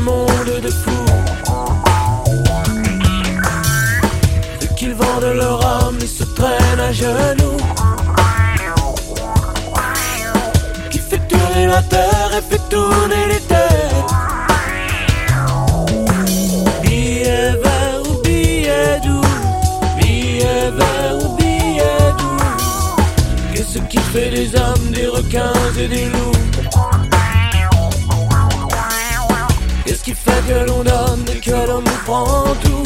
monde de fous. Ceux qu'ils vendent leur âme et se traînent à genoux. Qui fait tourner la terre et fait tourner les têtes. Billet vert ou billet doux, billet vert ou billet doux. Qu'est-ce qui fait des hommes, des requins et des loups? Qu'est-ce qui fait que l'on donne et que l'on nous prend tout?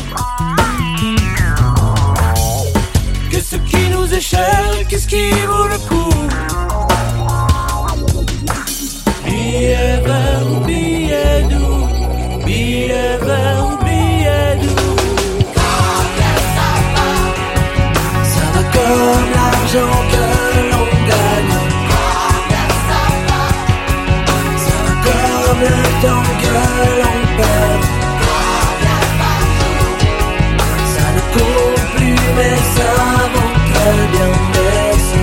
Qu'est-ce qui nous est cher et qu'est-ce qui vaut le coup? Billet vert ou billet doux, billet vert ou billet doux. Ça va comme l'argent que l'on gagne. Ça va comme le temps que l'on perd. Ça ne compte plus mais ça vaut très bien, merci.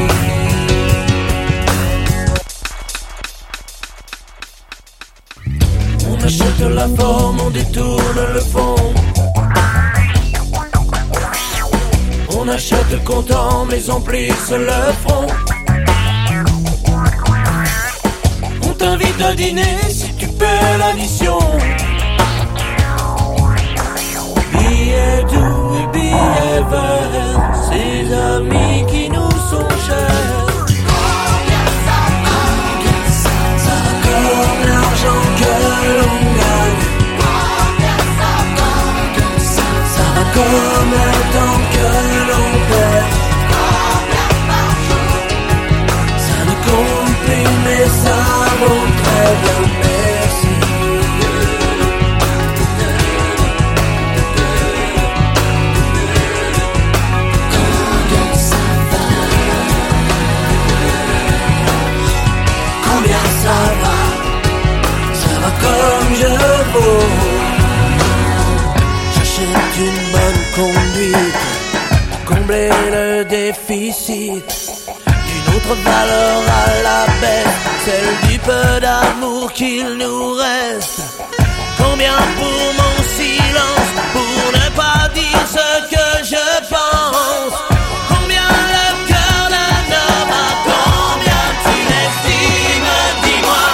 On achète la forme, on détourne le fond. On achète content mais on plisse le front. On t'invite à dîner si tu paies l'addition. Billet doux et billet vert, ces amis qui nous sont chers. Ça va comme l'argent que l'on gagne. Ça va comme le temps que l'on perd. Ça ne compte plus mais ça vaut très bien, merci. Combien ça va? Ça va comme je vaux. J'achète une bonne conduite pour combler le déficit d'une autre valeur à la baisse, celle du peu d'amour qu'il nous reste. Combien pour mon silence, pour ne pas dire ce que je pense? Combien le cœur d'un homme a? Combien tu l'estimes, dis-moi?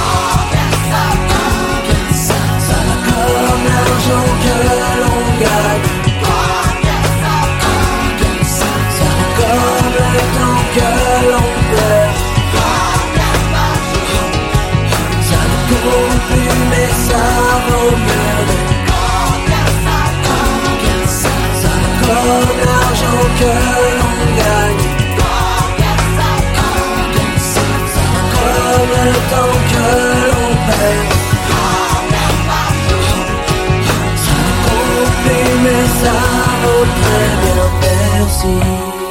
Ça va comme l'argent que l'on gagne. Ça va comme le temps que l'on perd. Ça ne compte plus mais ça vaut mieux. Ça va comme l'argent que l'on gagne. Ça va comme le temps que l'on perd. Ça ne compte plus mais ça vaut très bien, merci.